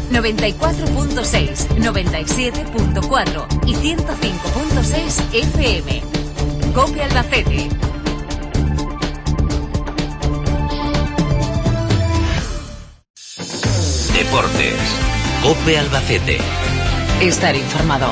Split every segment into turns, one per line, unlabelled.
94.6, 97.4 y 105.6 FM. COPE Albacete.
Deportes. COPE Albacete.
Estar informado.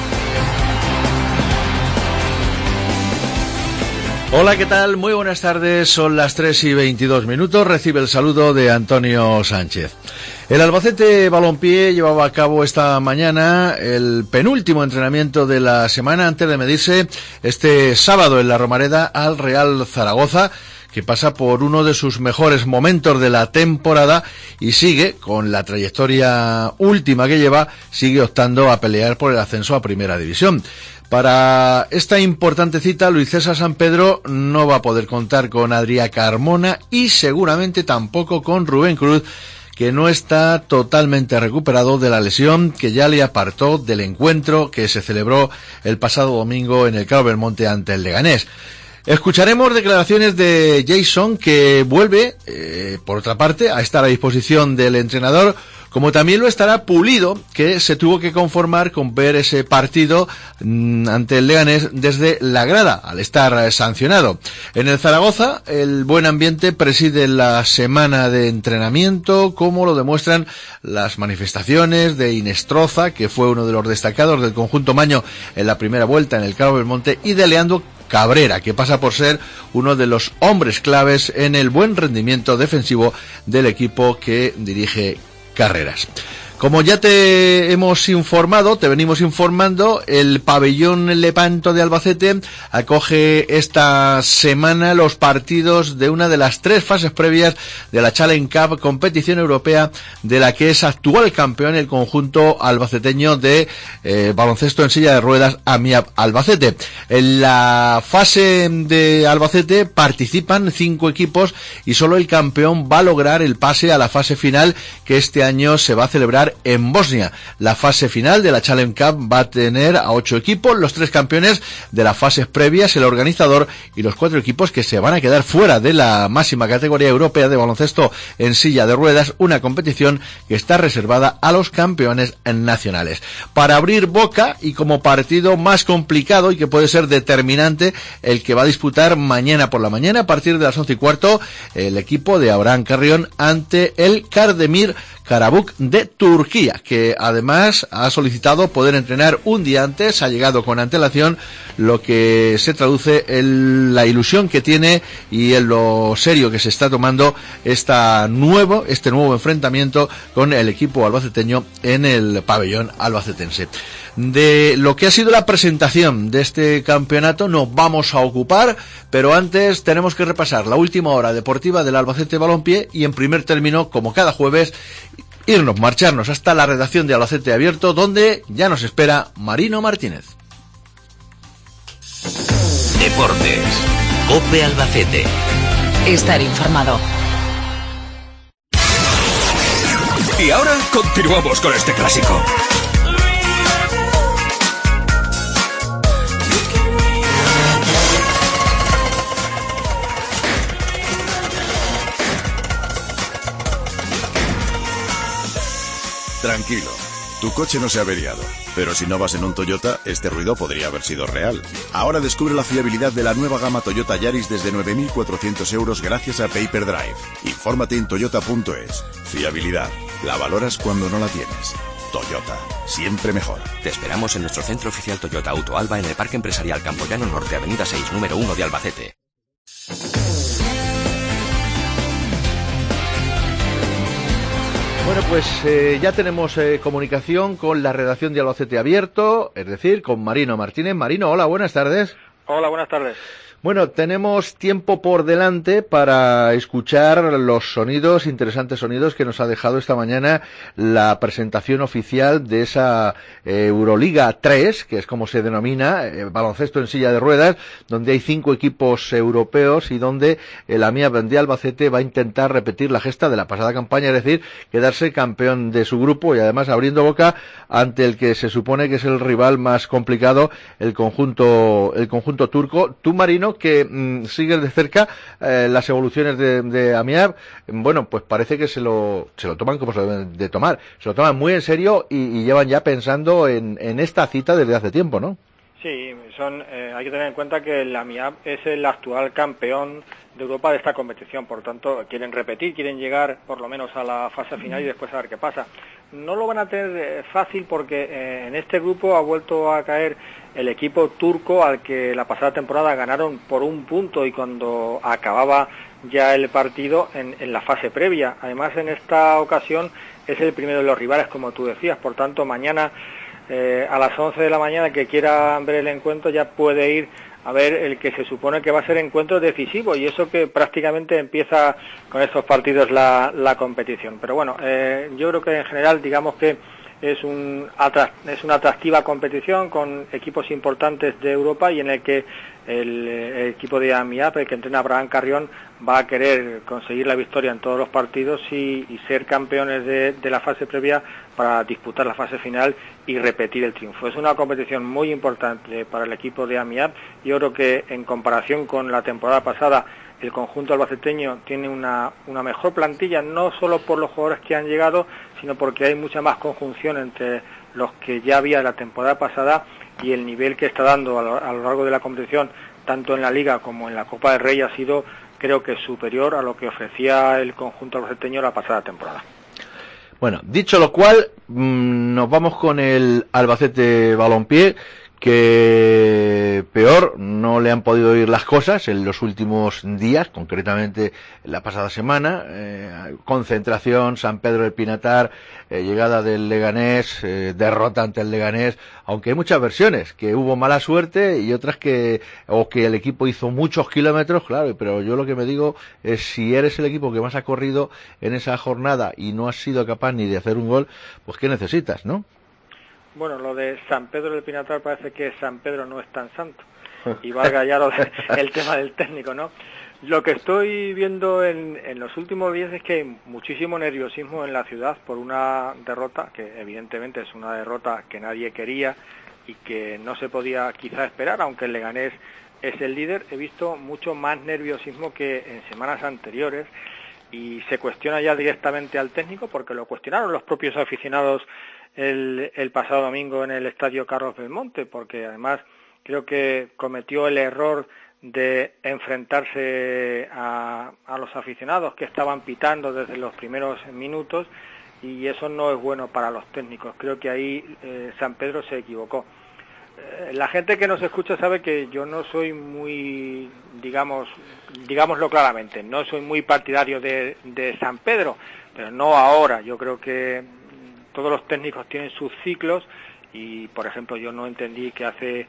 Hola, ¿qué tal? Muy buenas tardes, son las 3:22. Recibe el saludo de Antonio Sánchez. El Albacete Balompié llevaba a cabo esta mañana el penúltimo entrenamiento de la semana antes de medirse este sábado en la Romareda al Real Zaragoza, que pasa por uno de sus mejores momentos de la temporada y sigue, con la trayectoria última que lleva, sigue optando a pelear por el ascenso a Primera División. Para esta importante cita, Luis César Sampedro no va a poder contar con Adrià Carmona y seguramente tampoco con Rubén Cruz, que no está totalmente recuperado de la lesión que ya le apartó del encuentro que se celebró el pasado domingo en el Carlos Belmonte ante el Leganés. Escucharemos declaraciones de Jason, que vuelve, por otra parte, a estar a disposición del entrenador, como también lo estará Pulido, que se tuvo que conformar con ver ese partido ante el Leganés desde la grada, al estar sancionado. En el Zaragoza, el buen ambiente preside la semana de entrenamiento, como lo demuestran las manifestaciones de Inestroza, que fue uno de los destacados del conjunto maño en la primera vuelta en el Carlos Belmonte, y de Leandro Cabrera, que pasa por ser uno de los hombres claves en el buen rendimiento defensivo del equipo que dirige Carreras. Como ya te venimos informando, el pabellón Lepanto de Albacete acoge esta semana los partidos de una de las 3 fases previas de la Challenge Cup, competición europea de la que es actual campeón el conjunto albaceteño de baloncesto en silla de ruedas AMIAB Albacete. En la fase de Albacete participan 5 equipos y solo el campeón va a lograr el pase a la fase final, que este año se va a celebrar en Bosnia. La fase final de la Challenge Cup va a tener a 8 equipos, los 3 campeones de las fases previas, el organizador, y los 4 equipos que se van a quedar fuera de la máxima categoría europea de baloncesto en silla de ruedas, una competición que está reservada a los campeones nacionales. Para abrir boca, y como partido más complicado y que puede ser determinante, el que va a disputar mañana por la mañana a partir de las 11:15 el equipo de Abraham Carrión ante el Kardemir Karabuk de Turquía, que además ha solicitado poder entrenar un día antes, ha llegado con antelación, lo que se traduce en la ilusión que tiene y en lo serio que se está tomando este nuevo enfrentamiento con el equipo albaceteño en el pabellón albacetense. De lo que ha sido la presentación de este campeonato nos vamos a ocupar, pero antes tenemos que repasar la última hora deportiva del Albacete Balompié y, en primer término, como cada jueves, marcharnos hasta la redacción de Albacete Abierto, donde ya nos espera Marino Martínez.
Deportes. COPE Albacete.
Estar informado.
Y ahora continuamos con este clásico.
Tranquilo, tu coche no se ha averiado, pero si no vas en un Toyota, este ruido podría haber sido real. Ahora descubre la fiabilidad de la nueva gama Toyota Yaris desde 9.400 euros gracias a Paper Drive. Infórmate en toyota.es. Fiabilidad, la valoras cuando no la tienes. Toyota, siempre mejor.
Te esperamos en nuestro centro oficial Toyota Auto Alba en el Parque Empresarial Campoyano Norte, Avenida 6, número 1 de Albacete.
Bueno, pues ya tenemos comunicación con la redacción de Albacete Abierto, es decir, con Marino Martínez. Marino, hola, buenas tardes.
Hola, buenas tardes.
Bueno, tenemos tiempo por delante para escuchar los interesantes sonidos que nos ha dejado esta mañana la presentación oficial de esa Euroliga 3, que es como se denomina, baloncesto en silla de ruedas, donde hay 5 equipos europeos y donde el AMIAB de Albacete va a intentar repetir la gesta de la pasada campaña, es decir, quedarse campeón de su grupo y además abriendo boca ante el que se supone que es el rival más complicado, el conjunto turco. Tú, Marino, veo que sigues de cerca las evoluciones de Amiab. Bueno, pues parece que se lo toman como se deben de tomar. Se lo toman muy en serio y llevan ya pensando en esta cita desde hace tiempo, ¿no?
Sí, hay que tener en cuenta que el Amiab es el actual campeón de Europa de esta competición, por tanto quieren repetir, quieren llegar por lo menos a la fase final y después a ver qué pasa. No lo van a tener fácil porque en este grupo ha vuelto a caer el equipo turco al que la pasada temporada ganaron por 1 punto y cuando acababa ya el partido en la fase previa. Además en esta ocasión es el primero de los rivales, como tú decías, por tanto mañana a las 11 de la mañana que quiera ver el encuentro ya puede ir a ver el que se supone que va a ser encuentro decisivo y eso que prácticamente empieza con estos partidos la competición. Pero bueno, yo creo que en general digamos que es una atractiva competición con equipos importantes de Europa y en el que el equipo de Amiab, el que entrena Abraham Carrión, va a querer conseguir la victoria en todos los partidos y ser campeones de la fase previa para disputar la fase final y repetir el triunfo. Es una competición muy importante para el equipo de Amiab. Yo creo que en comparación con la temporada pasada el conjunto albaceteño tiene una mejor plantilla, no solo por los jugadores que han llegado, sino porque hay mucha más conjunción entre los que ya había la temporada pasada y el nivel que está dando a lo largo de la competición, tanto en la Liga como en la Copa del Rey, ha sido, creo que, superior a lo que ofrecía el conjunto albaceteño la pasada temporada.
Bueno, dicho lo cual, nos vamos con el Albacete Balompié, que peor no le han podido ir las cosas en los últimos días, concretamente la pasada semana. Concentración, San Pedro del Pinatar, llegada del Leganés, derrota ante el Leganés, aunque hay muchas versiones, que hubo mala suerte y otras que el equipo hizo muchos kilómetros, claro, pero yo lo que me digo es si eres el equipo que más ha corrido en esa jornada y no has sido capaz ni de hacer un gol, pues ¿qué necesitas, no?
Bueno, lo de San Pedro del Pinatar parece que San Pedro no es tan santo y valga ya el tema del técnico, ¿no? Lo que estoy viendo en los últimos días es que hay muchísimo nerviosismo en la ciudad por una derrota, que evidentemente es una derrota que nadie quería y que no se podía quizá esperar, aunque el Leganés es el líder. He visto mucho más nerviosismo que en semanas anteriores y se cuestiona ya directamente al técnico porque lo cuestionaron los propios aficionados el pasado domingo en el estadio Carlos Belmonte, porque además creo que cometió el error de enfrentarse a los aficionados que estaban pitando desde los primeros minutos y eso no es bueno para los técnicos. Creo que ahí San Pedro se equivocó. La gente que nos escucha sabe que yo no soy muy, digámoslo claramente, no soy muy partidario de San Pedro, pero no ahora. Yo creo que todos los técnicos tienen sus ciclos y, por ejemplo, yo no entendí que hace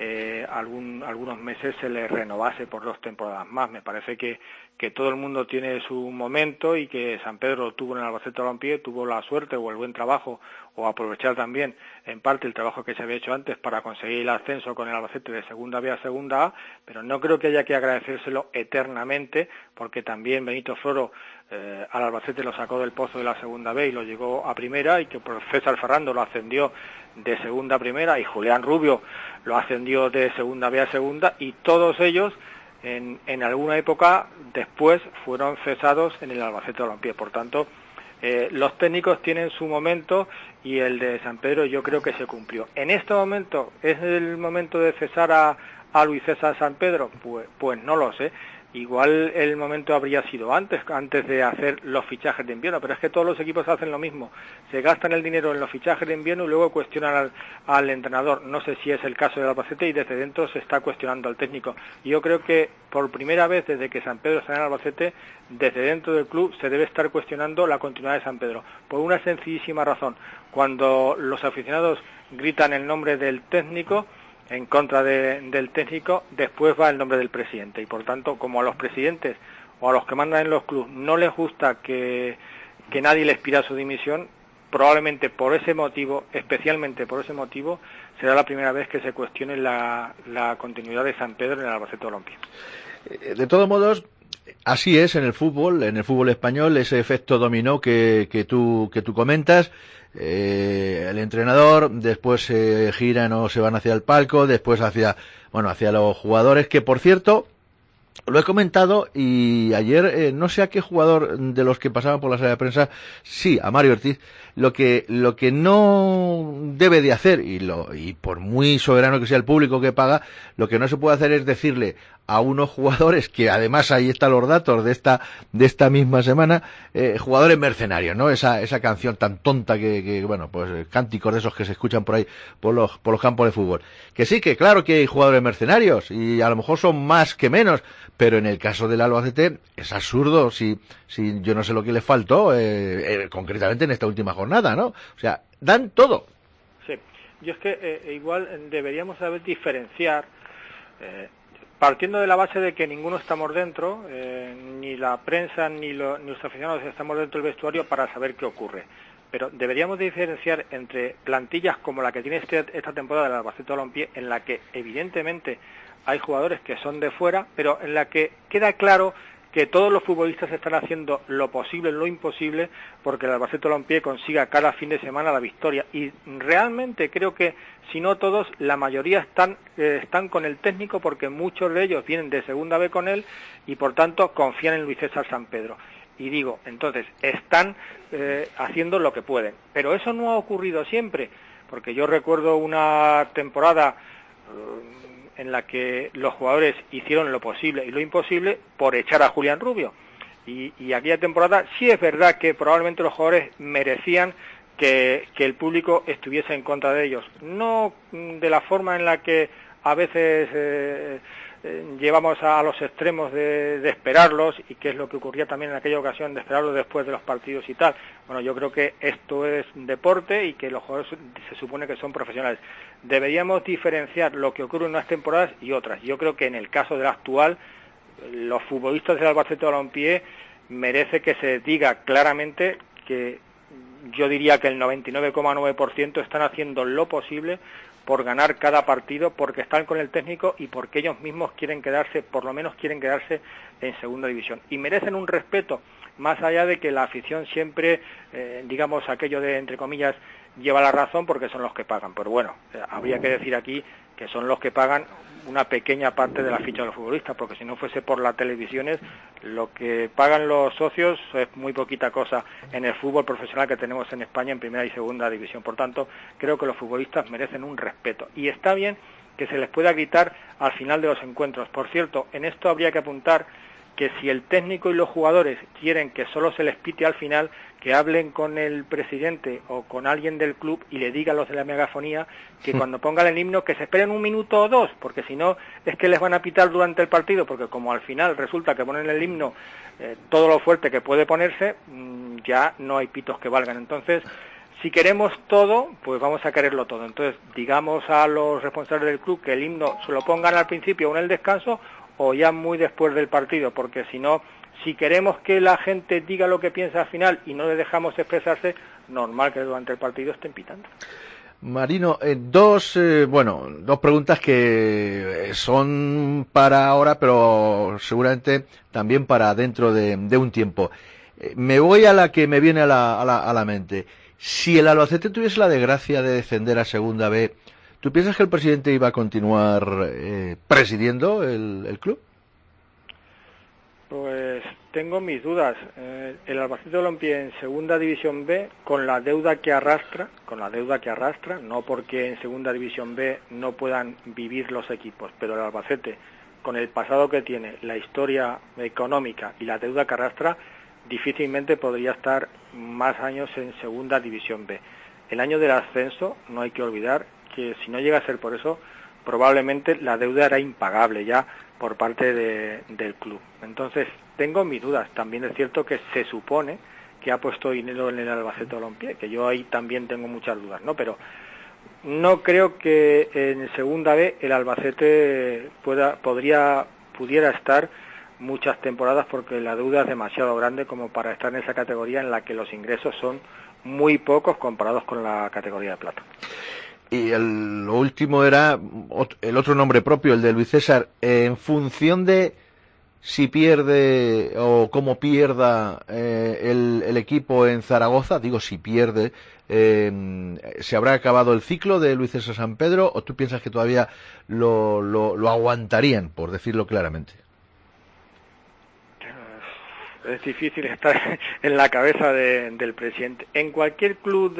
algunos meses se le renovase por 2 temporadas más. Me parece que todo el mundo tiene su momento y que San Pedro lo tuvo en el Albacete Balompié, tuvo la suerte o el buen trabajo o aprovechar también en parte el trabajo que se había hecho antes para conseguir el ascenso con el Albacete de Segunda B a Segunda A, pero no creo que haya que agradecérselo eternamente porque también Benito Floro al Albacete lo sacó del pozo de la Segunda B y lo llegó a Primera y que por César Ferrando lo ascendió de Segunda a Primera y Julián Rubio lo ascendió de Segunda B a Segunda y todos ellos en alguna época después fueron cesados en el Albacete Balompié. Por tanto, los técnicos tienen su momento y el de San Pedro yo creo que se cumplió. En este momento, ¿es el momento de cesar a Luis César San Pedro? Pues no lo sé. Igual el momento habría sido antes de hacer los fichajes de invierno, pero es que todos los equipos hacen lo mismo, se gastan el dinero en los fichajes de invierno y luego cuestionan al entrenador. No sé si es el caso del Albacete y desde dentro se está cuestionando al técnico. Y yo creo que por primera vez desde que San Pedro está en el Albacete, desde dentro del club se debe estar cuestionando la continuidad de San Pedro, por una sencillísima razón. Cuando los aficionados gritan el nombre del técnico en contra del técnico, después va el nombre del presidente y por tanto, como a los presidentes o a los que mandan en los clubes no les gusta que nadie les pida su dimisión, probablemente por ese motivo, especialmente por ese motivo, será la primera vez que se cuestione la continuidad de San Pedro en el Albacete Balompié.
De todos modos, así es en el fútbol español, ese efecto dominó que tú comentas. El entrenador, después giran o se van hacia el palco, después hacia los jugadores, que por cierto, Lo he comentado y ayer no sé a qué jugador de los que pasaban por la sala de prensa, sí, a Mario Ortiz, lo que no debe de hacer, y por muy soberano que sea el público que paga, lo que no se puede hacer es decirle a unos jugadores, que además ahí están los datos de esta misma semana, jugadores mercenarios, ¿no? Esa canción tan tonta que bueno, pues cánticos de esos que se escuchan por ahí, por los campos de fútbol. Que sí, que claro que hay jugadores mercenarios, y a lo mejor son más que menos, pero en el caso del Albacete es absurdo si yo no sé lo que le faltó, concretamente en esta última jornada, ¿no? O sea, dan todo.
Sí, yo es que igual deberíamos saber diferenciar, partiendo de la base de que ninguno estamos dentro, ni la prensa ni los aficionados estamos dentro del vestuario para saber qué ocurre. Pero deberíamos diferenciar entre plantillas como la que tiene esta temporada del Albacete Balompié, en la que evidentemente hay jugadores que son de fuera, pero en la que queda claro que todos los futbolistas están haciendo lo posible, lo imposible, porque el Albacete Balompié consiga cada fin de semana la victoria. Y realmente creo que, si no todos, la mayoría están con el técnico, porque muchos de ellos vienen de segunda B con él y por tanto confían en Luis César Sampedro. Y digo, entonces, están haciendo lo que pueden. Pero eso no ha ocurrido siempre, porque yo recuerdo una temporada en la que los jugadores hicieron lo posible y lo imposible por echar a Julián Rubio. Y aquella temporada sí es verdad que probablemente los jugadores merecían que el público estuviese en contra de ellos. No de la forma en la que a veces llevamos a los extremos de esperarlos, y que es lo que ocurría también en aquella ocasión, de esperarlos después de los partidos y tal. Bueno, yo creo que esto es deporte y que los jugadores se supone que son profesionales. Deberíamos diferenciar lo que ocurre en unas temporadas y otras. Yo creo que en el caso del actual, los futbolistas del Albacete Balompié merece que se diga claramente que yo diría que el 99,9% están haciendo lo posible por ganar cada partido, porque están con el técnico y porque ellos mismos quieren quedarse, por lo menos quieren quedarse en segunda división. Y merecen un respeto, más allá de que la afición siempre, digamos, aquello de, entre comillas, lleva la razón porque son los que pagan. Pero bueno, habría que decir aquí que son los que pagan una pequeña parte de la ficha de los futbolistas, porque si no fuese por las televisiones, lo que pagan los socios es muy poquita cosa en el fútbol profesional que tenemos en España en primera y segunda división. Por tanto, creo que los futbolistas merecen un respeto. Y está bien que se les pueda gritar al final de los encuentros. Por cierto, en esto habría que apuntar que si el técnico y los jugadores quieren que solo se les pite al final, que hablen con el presidente o con alguien del club y le digan a los de la megafonía que cuando pongan el himno que se esperen un minuto o dos, porque si no es que les van a pitar durante el partido, porque como al final resulta que ponen el himno todo lo fuerte que puede ponerse, ya no hay pitos que valgan. Entonces, si queremos todo, pues vamos a quererlo todo. Entonces, digamos a los responsables del club que el himno se lo pongan al principio o en el descanso, o ya muy después del partido, porque si no, si queremos que la gente diga lo que piensa al final y no le dejamos expresarse, normal que durante el partido estén pitando.
Marino, dos preguntas que son para ahora, pero seguramente también para dentro de un tiempo. Me voy a la que me viene a la mente. Si el Albacete tuviese la desgracia de descender a Segunda B, ¿tú piensas que el presidente iba a continuar presidiendo el club?
Pues tengo mis dudas. El Albacete Balompié en Segunda División B, con la deuda que arrastra, no porque en Segunda División B no puedan vivir los equipos, pero el Albacete, con el pasado que tiene, la historia económica y la deuda que arrastra, difícilmente podría estar más años en Segunda División B. El año del ascenso, no hay que olvidar que si no llega a ser por eso, probablemente la deuda era impagable ya por parte del club. Entonces, tengo mis dudas. También es cierto que se supone que ha puesto dinero en el Albacete Balompié, que yo ahí también tengo muchas dudas, ¿no? Pero no creo que en Segunda B el Albacete pudiera estar muchas temporadas, porque la deuda es demasiado grande como para estar en esa categoría en la que los ingresos son muy pocos comparados con la categoría de plata.
Y lo último era el otro nombre propio, el de Luis César. En función de si pierde o cómo pierda el equipo en Zaragoza, digo si pierde, ¿se habrá acabado el ciclo de Luis César Sampedro o tú piensas que todavía lo aguantarían, por decirlo claramente?
es difícil estar en la cabeza del presidente. En cualquier club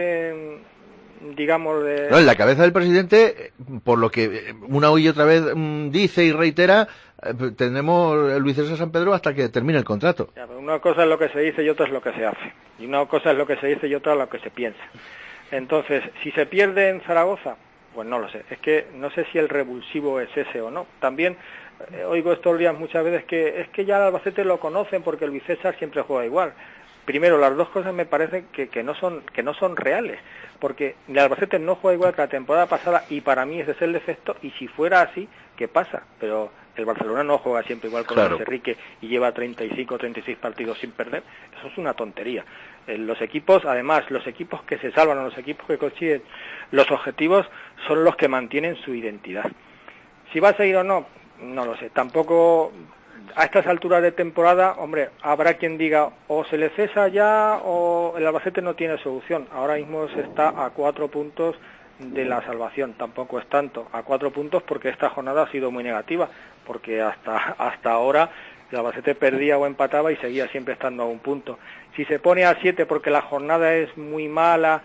digamos
No, en la cabeza del presidente, por lo que una y otra vez dice y reitera, tenemos el Luis César San Pedro hasta que termine el contrato.
Ya, pero una cosa es lo que se dice y otra es lo que se hace. Y una cosa es lo que se dice y otra es lo que se piensa. Entonces, si se pierde en Zaragoza, pues no lo sé. Es que no sé si el revulsivo es ese o no. También oigo estos días muchas veces que es que ya el Albacete lo conocen porque el Luis César siempre juega igual. Primero, las dos cosas me parecen que no son reales, porque el Albacete no juega igual que la temporada pasada y para mí ese es el defecto, y si fuera así, ¿qué pasa? Pero el Barcelona no juega siempre igual con Luis Enrique y lleva 35 o 36 partidos sin perder. Eso es una tontería. Los equipos, además, los equipos que se salvan o los equipos que consiguen los objetivos son los que mantienen su identidad. Si va a seguir o no, no lo sé. Tampoco a estas alturas de temporada, hombre, habrá quien diga o se le cesa ya o el Albacete no tiene solución. Ahora mismo se está a 4 puntos de la salvación, tampoco es tanto, a 4 puntos porque esta jornada ha sido muy negativa, porque hasta ahora el Albacete perdía o empataba y seguía siempre estando a 1 punto. Si se pone a 7 porque la jornada es muy mala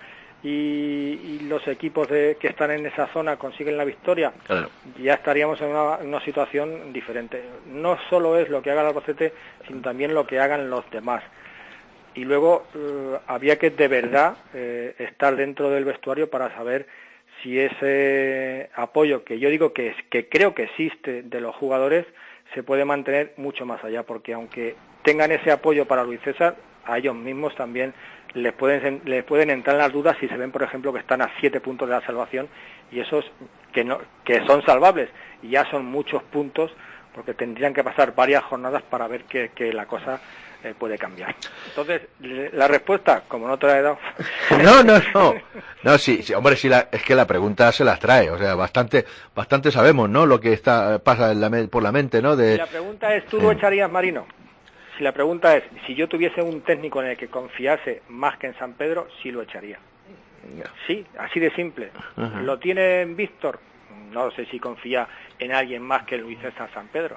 y los equipos que están en esa zona consiguen la victoria, claro, ya estaríamos en una situación diferente. No solo es lo que haga el Albacete, sino también lo que hagan los demás. Y luego había que de verdad estar dentro del vestuario para saber si ese apoyo que yo digo que creo que existe de los jugadores se puede mantener mucho más allá, porque aunque tengan ese apoyo para Luis César, a ellos mismos también les pueden entrar las dudas si se ven, por ejemplo, que están a 7 puntos de la salvación, y esos que son salvables, y ya son muchos puntos, porque tendrían que pasar varias jornadas para ver que la cosa puede cambiar. Entonces, la respuesta, como no te la he dado...
No, sí, hombre, sí, es que la pregunta se las trae, o sea, bastante sabemos, ¿no?, lo que pasa por la mente, ¿no?
Si la pregunta es, ¿tú lo echarías, Marino? Si la pregunta es, si yo tuviese un técnico en el que confiase más que en San Pedro, sí lo echaría. Sí, así de simple. Uh-huh. ¿Lo tiene Víctor? No sé si confía en alguien más que Luis César San Pedro.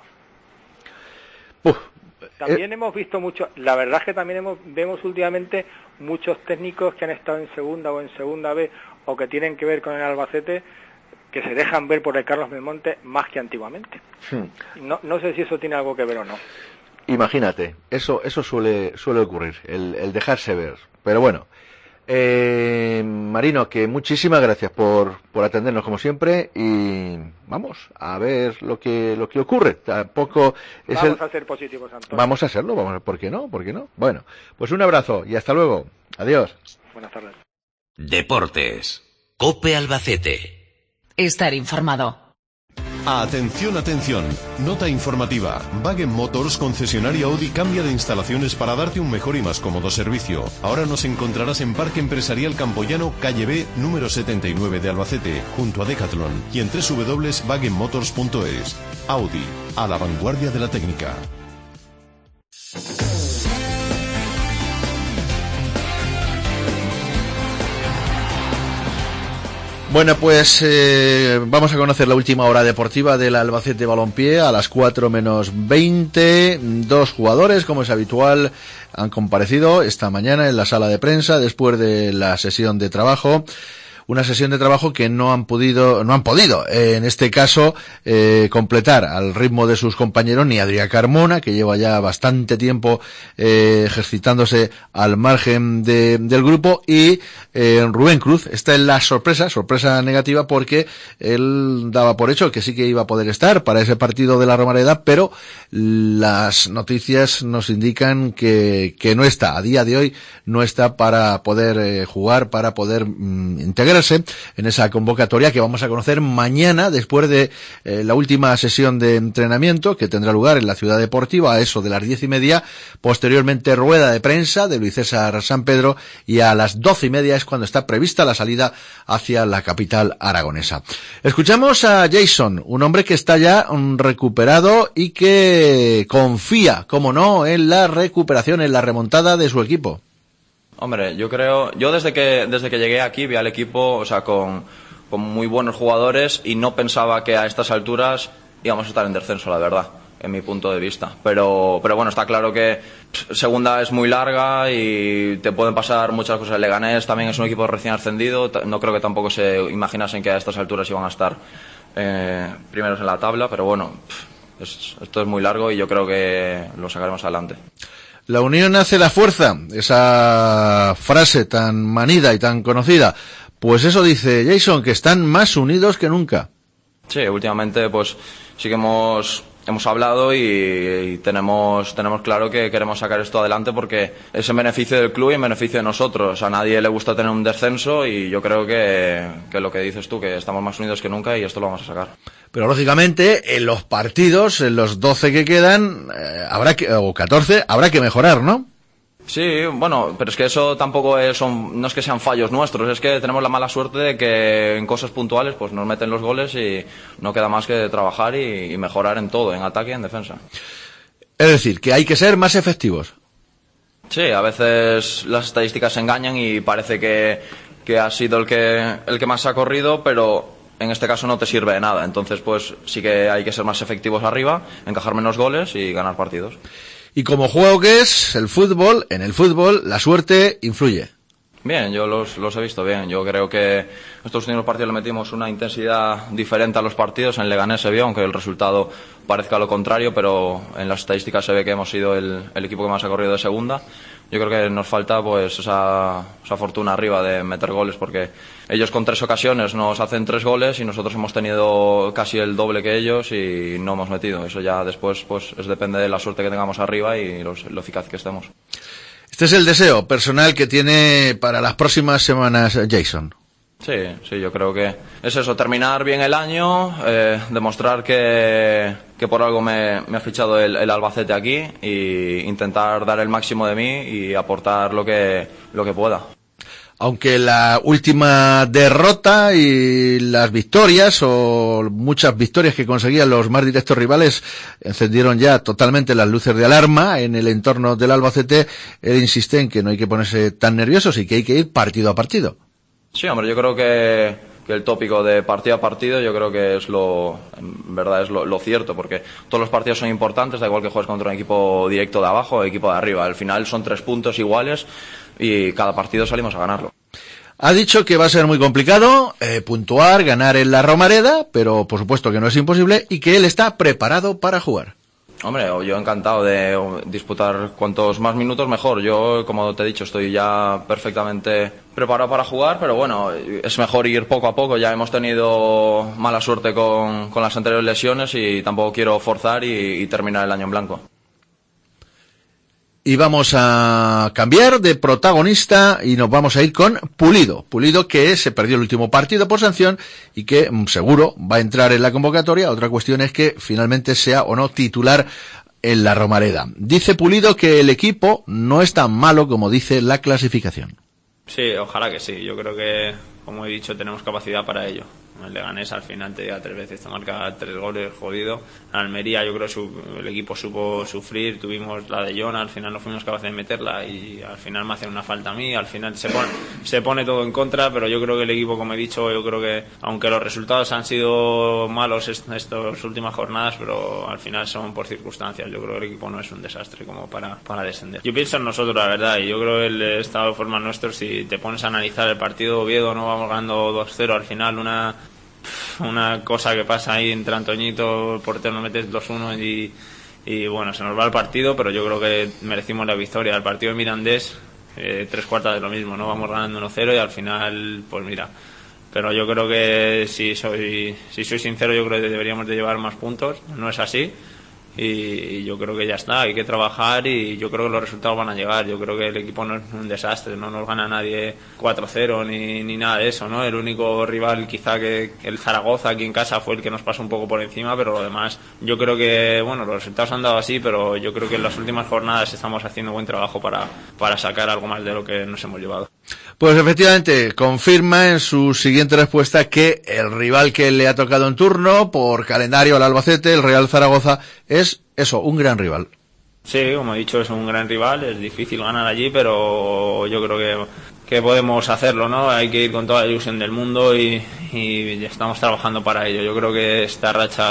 También hemos visto mucho, la verdad es que también vemos últimamente muchos técnicos que han estado en segunda o en segunda B o que tienen que ver con el Albacete, que se dejan ver por el Carlos Belmonte más que antiguamente. No sé si eso tiene algo que ver o no.
Imagínate, eso suele ocurrir, el dejarse ver. Pero bueno, Marino, que muchísimas gracias por atendernos como siempre, y vamos a ver lo que ocurre. Tampoco es
vamos a ser positivos, Antonio.
Vamos a serlo, ¿por qué no? Bueno, pues un abrazo y hasta luego. Adiós.
Buenas tardes.
Deportes. COPE Albacete.
Estar informado.
Atención, atención. Nota informativa. Wagen Motors, concesionaria Audi, cambia de instalaciones para darte un mejor y más cómodo servicio. Ahora nos encontrarás en Parque Empresarial Campoyano, calle B, número 79 de Albacete, junto a Decathlon, y en www.wagenmotors.es. Audi, a la vanguardia de la técnica.
Bueno, pues vamos a conocer la última hora deportiva del Albacete Balompié a las 4 menos 20. 2 jugadores, como es habitual, han comparecido esta mañana en la sala de prensa después de la sesión de trabajo. Una sesión de trabajo que no han podido, en este caso, completar al ritmo de sus compañeros, ni Adrià Carmona, que lleva ya bastante tiempo ejercitándose al margen del grupo, y Rubén Cruz. Esta es la sorpresa negativa, porque él daba por hecho que sí que iba a poder estar para ese partido de la Romareda, pero las noticias nos indican que no está, a día de hoy no está para poder jugar, para poder integrarse en esa convocatoria que vamos a conocer mañana después de la última sesión de entrenamiento que tendrá lugar en la Ciudad Deportiva a eso de las 10:30, posteriormente rueda de prensa de Luis César San Pedro, y a las 12:30 es cuando está prevista la salida hacia la capital aragonesa. Escuchamos a Jason, un hombre que está ya recuperado y que confía, como no, en la recuperación, en la remontada de su equipo.
Hombre, yo desde que llegué aquí vi al equipo, o sea, con muy buenos jugadores, y no pensaba que a estas alturas íbamos a estar en descenso, la verdad. en mi punto de vista. Pero bueno, está claro que segunda es muy larga y te pueden pasar muchas cosas. El Leganés también es un equipo recién ascendido, no creo que tampoco se imaginasen que a estas alturas iban a estar primeros en la tabla, pero bueno, esto es muy largo y yo creo que lo sacaremos adelante.
La unión hace la fuerza, esa frase tan manida y tan conocida. Pues eso dice Jason, que están más unidos que nunca.
Sí, últimamente pues sí que hemos hablado y tenemos claro que queremos sacar esto adelante porque es en beneficio del club y en beneficio de nosotros. A nadie le gusta tener un descenso y yo creo que lo que dices tú, que estamos más unidos que nunca y esto lo vamos a sacar.
Pero lógicamente en los partidos, en los 12 que quedan, o 14, habrá que mejorar, ¿no?
Sí, bueno, pero es que eso tampoco no es que sean fallos nuestros, es que tenemos la mala suerte de que en cosas puntuales pues nos meten los goles y no queda más que trabajar y mejorar en todo, en ataque y en defensa.
Es decir, que hay que ser más efectivos.
Sí, a veces las estadísticas engañan y parece que ha sido el que más ha corrido, pero en este caso no te sirve de nada. Entonces pues sí que hay que ser más efectivos arriba, encajar menos goles y ganar partidos.
Y como juego que es el fútbol, en el fútbol la suerte influye.
Bien, yo los he visto bien. Yo creo que estos últimos partidos le metimos una intensidad diferente a los partidos. En Leganés se vio, aunque el resultado parezca lo contrario, pero en las estadísticas se ve que hemos sido el equipo que más ha corrido de segunda. Yo creo que nos falta pues esa fortuna arriba de meter goles, porque ellos con 3 ocasiones nos hacen 3 goles y nosotros hemos tenido casi el doble que ellos y no hemos metido. Eso ya después pues depende de la suerte que tengamos arriba y lo eficaz que estemos.
Este es el deseo personal que tiene para las próximas semanas Jason.
Sí, yo creo que es eso, terminar bien el año, demostrar que por algo me ha fichado el Albacete aquí e intentar dar el máximo de mí y aportar lo que pueda.
Aunque la última derrota y las victorias o muchas victorias que conseguían los más directos rivales encendieron ya totalmente las luces de alarma en el entorno del Albacete, él insiste en que no hay que ponerse tan nerviosos y que hay que ir partido a partido.
Sí, hombre, yo creo que el tópico de partido a partido yo creo que en verdad es lo cierto, porque todos los partidos son importantes, da igual que juegues contra un equipo directo de abajo o equipo de arriba. Al final son 3 puntos iguales y cada partido salimos a ganarlo.
Ha dicho que va a ser muy complicado puntuar, ganar en la Romareda, pero por supuesto que no es imposible y que él está preparado para jugar.
Hombre, yo encantado de disputar cuantos más minutos mejor. Yo, como te he dicho, estoy ya perfectamente preparado para jugar, pero bueno, es mejor ir poco a poco. Ya hemos tenido mala suerte con las anteriores lesiones y tampoco quiero forzar y terminar el año en blanco.
Y vamos a cambiar de protagonista y nos vamos a ir con Pulido. Pulido, que se perdió el último partido por sanción y que seguro va a entrar en la convocatoria. Otra cuestión es que finalmente sea o no titular en la Romareda. Dice Pulido que el equipo no es tan malo como dice la clasificación.
Sí, ojalá que sí. Yo creo que, como he dicho, tenemos capacidad para ello. El Leganés al final te llega 3 veces, te marca 3 goles, jodido. En Almería yo creo que el equipo supo sufrir, tuvimos la de Jona, al final no fuimos capaces de meterla y al final me hacen una falta a mí, al final se pone todo en contra, pero yo creo que el equipo, como he dicho, yo creo que aunque los resultados han sido malos estas últimas jornadas, pero al final son por circunstancias. Yo creo que el equipo no es un desastre como para descender. Yo pienso en nosotros, la verdad, y yo creo que el estado de forma nuestro, si te pones a analizar el partido Oviedo, no vamos ganando 2-0, al final una cosa que pasa ahí entre Antoñito, el portero nos metes 2-1 y bueno, se nos va el partido, pero yo creo que merecimos la victoria. El partido de Mirandés, 3/4 de lo mismo, no vamos ganando 1-0 y al final, pues mira. Pero yo creo que si soy sincero, yo creo que deberíamos de llevar más puntos, no es así. Y yo creo que ya está, hay que trabajar y yo creo que los resultados van a llegar. Yo creo que el equipo no es un desastre, no nos gana nadie 4-0 ni nada de eso, ¿no? El único rival quizá que el Zaragoza aquí en casa fue el que nos pasó un poco por encima, pero lo demás yo creo que, bueno, los resultados han dado así, pero yo creo que en las últimas jornadas estamos haciendo buen trabajo para sacar algo más de lo que nos hemos llevado.
Pues efectivamente, confirma en su siguiente respuesta que el rival que le ha tocado en turno, por calendario al Albacete, el Real Zaragoza, es eso, un gran rival.
Sí, como he dicho, es un gran rival, es difícil ganar allí, pero yo creo que podemos hacerlo, ¿no? Hay que ir con toda la ilusión del mundo y estamos trabajando para ello. Yo creo que esta racha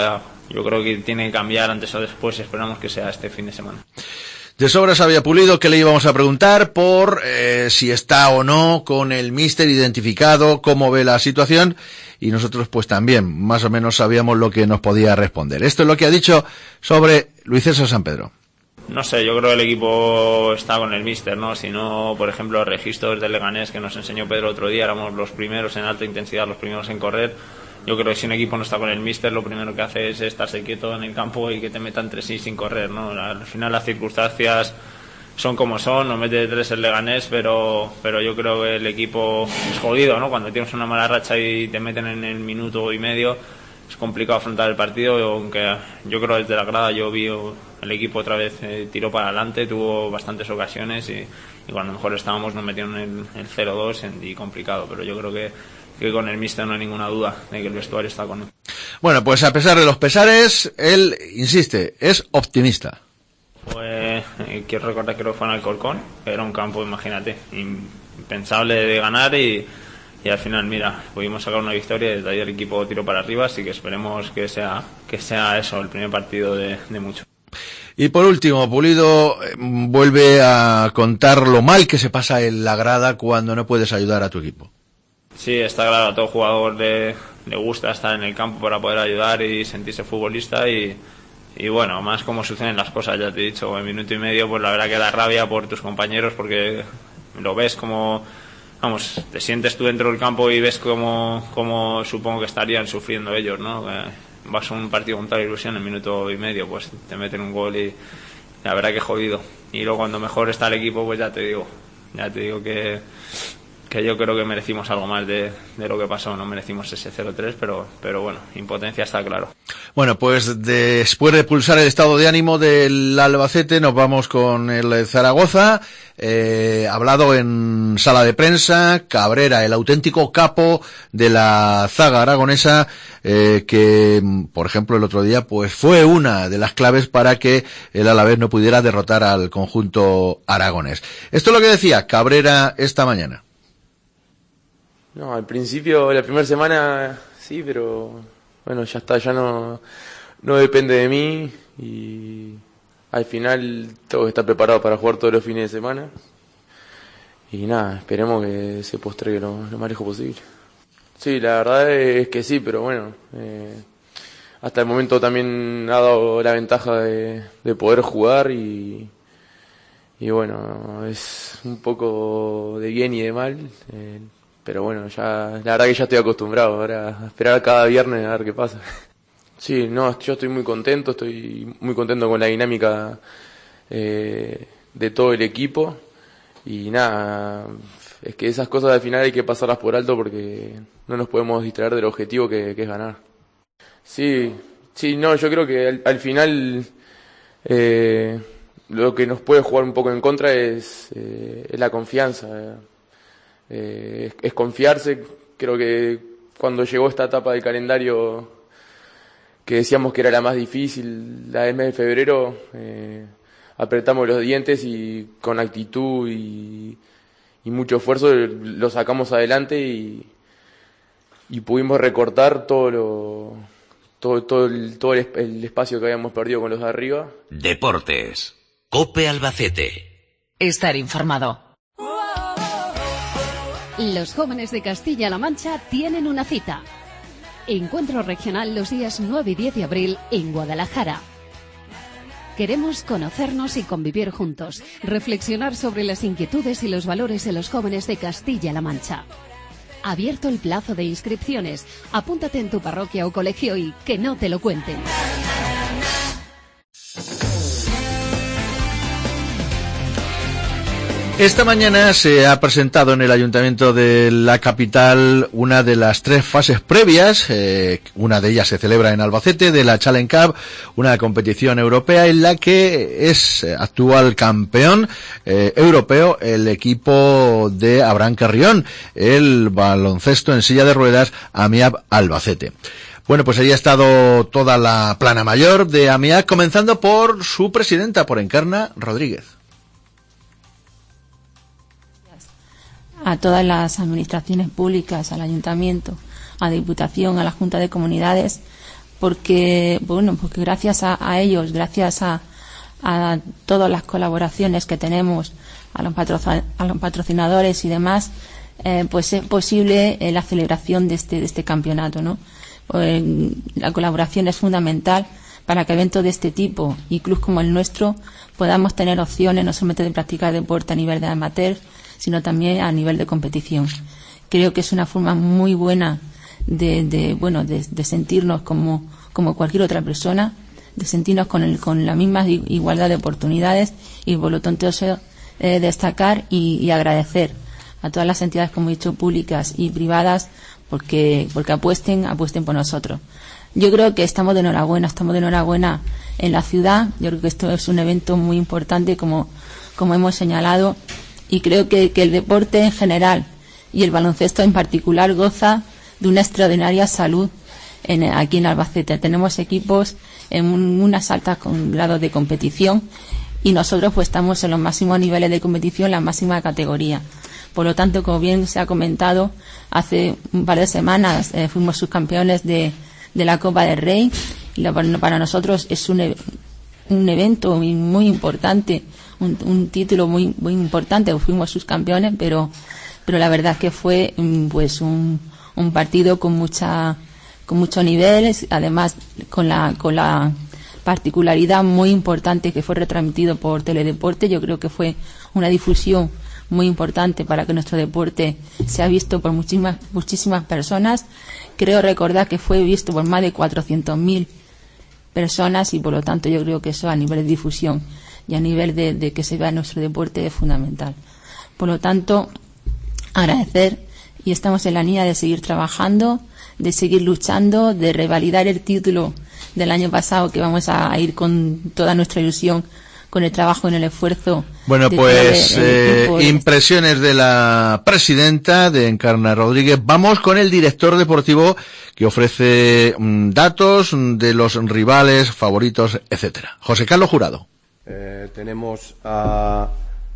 yo creo que tiene que cambiar antes o después, esperamos que sea este fin de semana.
De sobra sabía Pulido que le íbamos a preguntar por si está o no con el míster identificado, cómo ve la situación, y nosotros pues también más o menos sabíamos lo que nos podía responder. Esto es lo que ha dicho sobre Luis César Sampedro.
No sé, yo creo que el equipo está con el míster, ¿no? Si no, por ejemplo, los registros del Leganés que nos enseñó Pedro otro día, éramos los primeros en alta intensidad, los primeros en correr. Yo creo que si un equipo no está con el míster, lo primero que hace es estarse quieto en el campo y que te metan 3 sin correr, ¿no? Al final las circunstancias son como son, nos mete 3 el Leganés, pero yo creo que el equipo es jodido, ¿no? Cuando tienes una mala racha y te meten en el minuto y medio, es complicado afrontar el partido, aunque yo creo desde la grada yo vi el equipo otra vez tiró para adelante, tuvo bastantes ocasiones y cuando mejor estábamos nos metieron el 0-2 y complicado, pero yo creo que con el míster no hay ninguna duda de que el vestuario está con él.
Bueno, pues a pesar de los pesares, él insiste, es optimista.
Quiero recordar que fue en Alcorcón, que era un campo, imagínate, impensable de ganar y al final, mira, pudimos sacar una victoria y desde ahí el equipo tiró para arriba, así que esperemos que sea eso, el primer partido de mucho.
Y por último, Pulido vuelve a contar lo mal que se pasa en la grada cuando no puedes ayudar a tu equipo.
Sí, está claro, a todo jugador le gusta estar en el campo para poder ayudar y sentirse futbolista y bueno, más como suceden las cosas, ya te he dicho, en minuto y medio, pues la verdad que da rabia por tus compañeros porque lo ves como, vamos, te sientes tú dentro del campo y ves como supongo que estarían sufriendo ellos, ¿no? Vas a un partido contra la Ilusión en minuto y medio, pues te meten un gol y la verdad que jodido. Y luego cuando mejor está el equipo, pues ya te digo que yo creo que merecimos algo más de lo que pasó, no merecimos ese 0-3, pero bueno, impotencia está claro.
Bueno, pues después de pulsar el estado de ánimo del Albacete, nos vamos con el Zaragoza. Hablado en sala de prensa, Cabrera, el auténtico capo de la zaga aragonesa, que, por ejemplo, el otro día, pues fue una de las claves para que el Alavés no pudiera derrotar al conjunto aragonés. Esto es lo que decía Cabrera esta mañana.
No, al principio, la primera semana, sí, pero bueno, ya está, ya no depende de mí y al final todo está preparado para jugar todos los fines de semana y nada, esperemos que se postregue lo más lejos posible. Sí, la verdad es que sí, pero bueno, hasta el momento también ha dado la ventaja de poder jugar y bueno, es un poco de bien y de mal. Pero bueno, ya la verdad que ya estoy acostumbrado ahora a esperar cada viernes a ver qué pasa. Sí, no, yo estoy muy contento con la dinámica de todo el equipo y nada, es que esas cosas al final hay que pasarlas por alto porque no nos podemos distraer del objetivo que es ganar. Sí, no, yo creo que al final lo que nos puede jugar un poco en contra es la confianza. Es confiarse. Creo que cuando llegó esta etapa del calendario que decíamos que era la más difícil, la del mes de febrero, apretamos los dientes y con actitud y mucho esfuerzo lo sacamos adelante y pudimos recortar todo el espacio que habíamos perdido con los de arriba.
Deportes, COPE Albacete.
Estar informado.
Los jóvenes de Castilla-La Mancha tienen una cita. Encuentro regional los días 9 y 10 de abril en Guadalajara. Queremos conocernos y convivir juntos, reflexionar sobre las inquietudes y los valores de los jóvenes de Castilla-La Mancha. Abierto el plazo de inscripciones. Apúntate en tu parroquia o colegio y que no te lo cuenten.
Esta mañana se ha presentado en el Ayuntamiento de la capital una de las 3 fases previas, una de ellas se celebra en Albacete, de la Challenge Cup, una competición europea en la que es actual campeón europeo el equipo de Abraham Carrión, el baloncesto en silla de ruedas AMIAB Albacete. Bueno, pues ahí ha estado toda la plana mayor de AMIAB, comenzando por su presidenta, por Encarna Rodríguez.
A todas las administraciones públicas, al Ayuntamiento, a la Diputación, a la Junta de Comunidades, porque gracias a ellos, gracias a todas las colaboraciones que tenemos, a los patrocinadores y demás, pues es posible la celebración de este campeonato, ¿no? La colaboración es fundamental para que eventos de este tipo y clubes como el nuestro podamos tener opciones no solamente de practicar deporte a nivel de amateur, sino también a nivel de competición. Creo que es una forma muy buena de sentirnos como cualquier otra persona, de sentirnos con la misma igualdad de oportunidades, y por lo tanto destacar y agradecer a todas las entidades, como he dicho, públicas y privadas, porque apuesten por nosotros. Yo creo que estamos de enhorabuena en la ciudad. Yo creo que esto es un evento muy importante, como hemos señalado, y creo que el deporte en general y el baloncesto en particular goza de una extraordinaria salud aquí en Albacete. Tenemos equipos en unas altas grados de competición, y nosotros pues estamos en los máximos niveles de competición, la máxima categoría. Por lo tanto, como bien se ha comentado, hace un par de semanas fuimos subcampeones de la Copa del Rey, y para nosotros es un evento muy importante, un título muy importante. Fuimos subcampeones, pero la verdad es que fue pues un partido con muchos niveles, además con la particularidad muy importante que fue retransmitido por Teledeporte. Yo creo que fue una difusión muy importante para que nuestro deporte sea visto por muchísimas personas. Creo recordar que fue visto por más de 400.000 personas, y por lo tanto yo creo que eso a nivel de difusión y a nivel de que se vea nuestro deporte es fundamental. Por lo tanto, agradecer, y estamos en la línea de seguir trabajando, de seguir luchando, de revalidar el título del año pasado, que vamos a ir con toda nuestra ilusión, con el trabajo, en el esfuerzo.
Bueno, pues impresiones de la presidenta, de Encarna Rodríguez. Vamos con el director deportivo, que ofrece datos de los rivales, favoritos, etcétera. José Carlos Jurado.
Tenemos a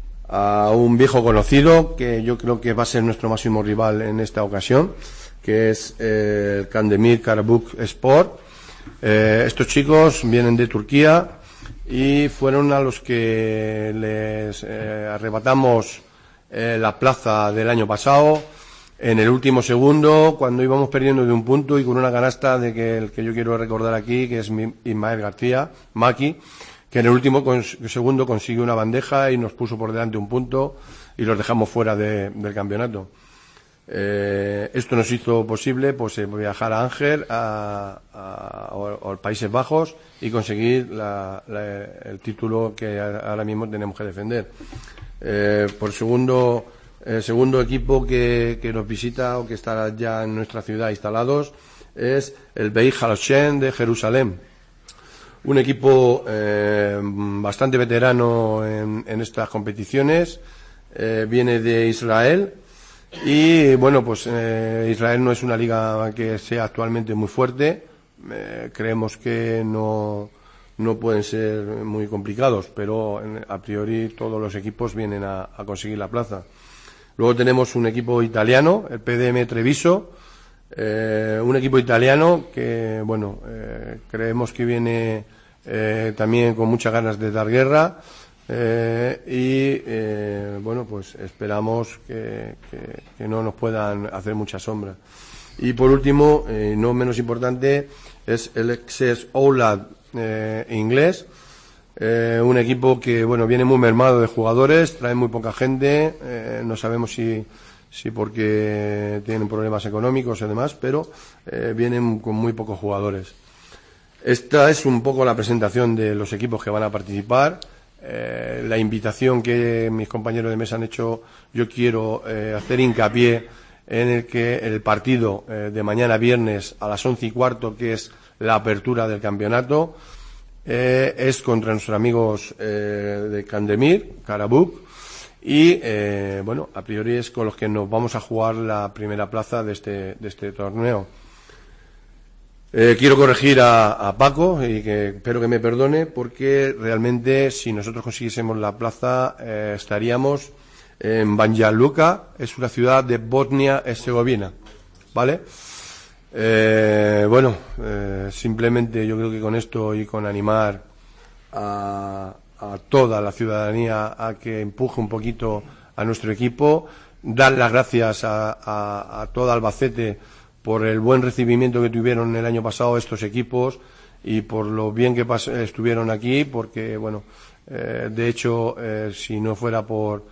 un viejo conocido, que yo creo que va a ser nuestro máximo rival en esta ocasión, que es el Kandemir Karabük Spor. Estos chicos vienen de Turquía y fueron a los que les arrebatamos la plaza del año pasado en el último segundo, cuando íbamos perdiendo de un punto, y con una canasta de que el que yo quiero recordar aquí, que es Ismael García Maki, que en el último segundo consiguió una bandeja y nos puso por delante un punto y los dejamos fuera del campeonato. Esto nos hizo posible pues viajar a Ángel, a Países Bajos, y conseguir el título que ahora mismo tenemos que defender. Por segundo equipo que nos visita, o que está ya en nuestra ciudad instalados, es el Beit Haloshen de Jerusalén. Un equipo bastante veterano en estas competiciones, viene de Israel. Y bueno, pues Israel no es una liga que sea actualmente muy fuerte. Creemos que no pueden ser muy complicados, pero a priori todos los equipos vienen a conseguir la plaza. Luego tenemos un equipo italiano, el PDM Treviso, un equipo italiano que, bueno, creemos que viene también con muchas ganas de dar guerra. Bueno, pues esperamos que no nos puedan hacer mucha sombra. Y por último, no menos importante, es el Excess Oulad inglés, un equipo que, bueno, viene muy mermado de jugadores, trae muy poca gente, no sabemos si porque tienen problemas económicos y demás, pero vienen con muy pocos jugadores. Esta es un poco la presentación de los equipos que van a participar. La invitación que mis compañeros de mesa han hecho, yo quiero hacer hincapié en el que el partido de mañana viernes a las 11:15, que es la apertura del campeonato, es contra nuestros amigos de Kandemir Karabük, y bueno, a priori es con los que nos vamos a jugar la primera plaza de este torneo. Quiero corregir a Paco, y que espero que me perdone, porque realmente si nosotros consiguiésemos la plaza estaríamos en Banja Luka, es una ciudad de Bosnia-Herzegovina, ¿vale? Simplemente yo creo que con esto y con animar a toda la ciudadanía a que empuje un poquito a nuestro equipo, dar las gracias a todo Albacete por el buen recibimiento que tuvieron el año pasado estos equipos y por lo bien que estuvieron aquí, porque de hecho si no fuera por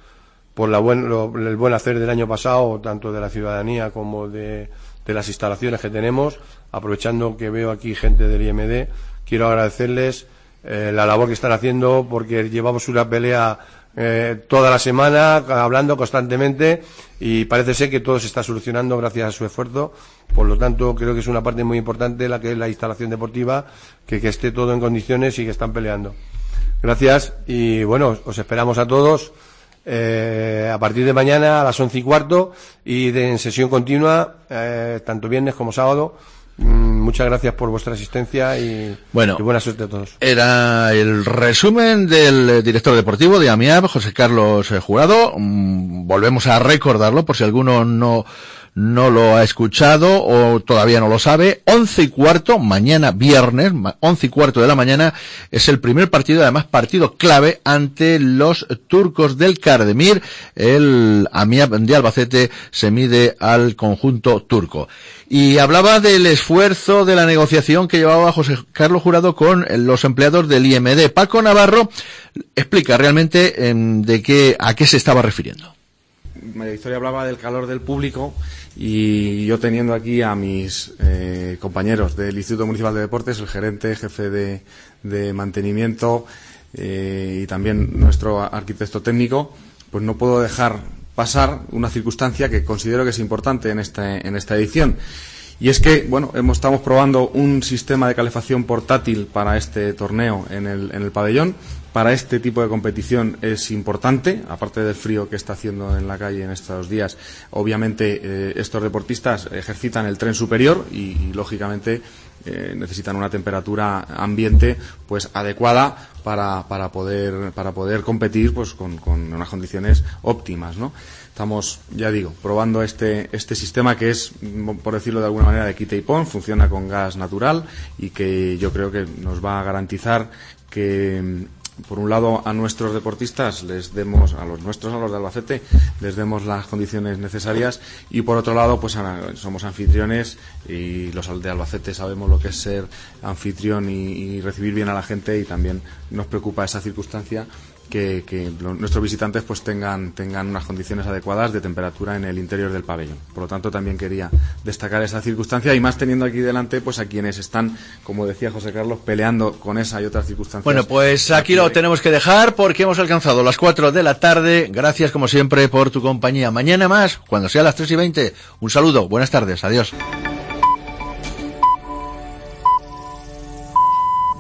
el buen hacer del año pasado, tanto de la ciudadanía como de las instalaciones que tenemos, aprovechando que veo aquí gente del IMD, quiero agradecerles la labor que están haciendo, porque llevamos una pelea toda la semana, hablando constantemente, y parece ser que todo se está solucionando gracias a su esfuerzo. Por lo tanto, creo que es una parte muy importante la que es la instalación deportiva, que esté todo en condiciones y que están peleando. Gracias, y os esperamos a todos a partir de mañana a las 11:15 y en sesión continua, tanto viernes como sábado. Muchas gracias por vuestra asistencia y buena suerte a todos.
Era el resumen del director deportivo de AMIAB, José Carlos Jurado. Volvemos a recordarlo por si alguno no lo ha escuchado o todavía no lo sabe. 11:15, mañana viernes, 11:15 de la mañana, es el primer partido, además partido clave ante los turcos del Kardemir. El AMIAB de Albacete se mide al conjunto turco. Y hablaba del esfuerzo de la negociación que llevaba José Carlos Jurado con los empleados del IMD. Paco Navarro explica realmente a qué se estaba refiriendo.
María Victoria hablaba del calor del público, y yo teniendo aquí a mis compañeros del Instituto Municipal de Deportes, el gerente, jefe de mantenimiento y también nuestro arquitecto técnico, pues no puedo dejar pasar una circunstancia que considero que es importante en esta edición. Y es que, estamos probando un sistema de calefacción portátil para este torneo en el pabellón. Para este tipo de competición es importante, aparte del frío que está haciendo en la calle en estos días. Obviamente estos deportistas ejercitan el tren superior y lógicamente necesitan una temperatura ambiente pues adecuada para poder competir pues con unas condiciones óptimas, ¿no? Estamos, ya digo, probando este sistema que es, por decirlo de alguna manera, de quita y pon, funciona con gas natural y que yo creo que nos va a garantizar que, por un lado, a nuestros deportistas les demos, a los de Albacete, les demos las condiciones necesarias, y por otro lado, pues somos anfitriones y los de Albacete sabemos lo que es ser anfitrión y recibir bien a la gente, y también nos preocupa esa circunstancia que nuestros visitantes pues tengan unas condiciones adecuadas de temperatura en el interior del pabellón. Por lo tanto, también quería destacar esa circunstancia, y más teniendo aquí delante pues a quienes están, como decía José Carlos, peleando con esa y otras circunstancias.
Bueno, pues aquí lo tenemos que dejar porque hemos alcanzado las 4 de la tarde. Gracias como siempre por tu compañía. Mañana más, cuando sea las 3:20. Un saludo, buenas tardes, adiós.